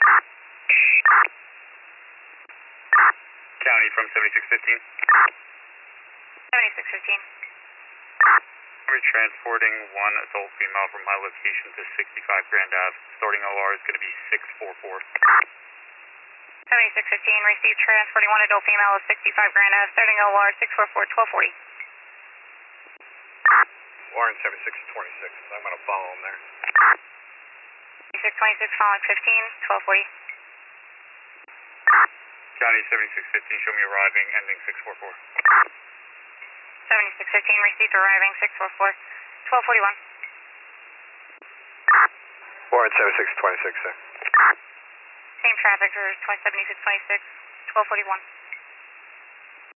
County from 7615. 7615. We're transporting one adult female from my location to 65 Grand Ave. Starting OR is going to be 644. 7615, received transporting one adult female of 65 Grand Ave, starting OR 644, 1240. Warren 7626, I'm going to follow him there. 7626 following 15, 1240. County 7615, show me arriving, ending 644. 7615, received arriving 644, 1241. Warren 7626, sir. Same traffic for 7626, 1241.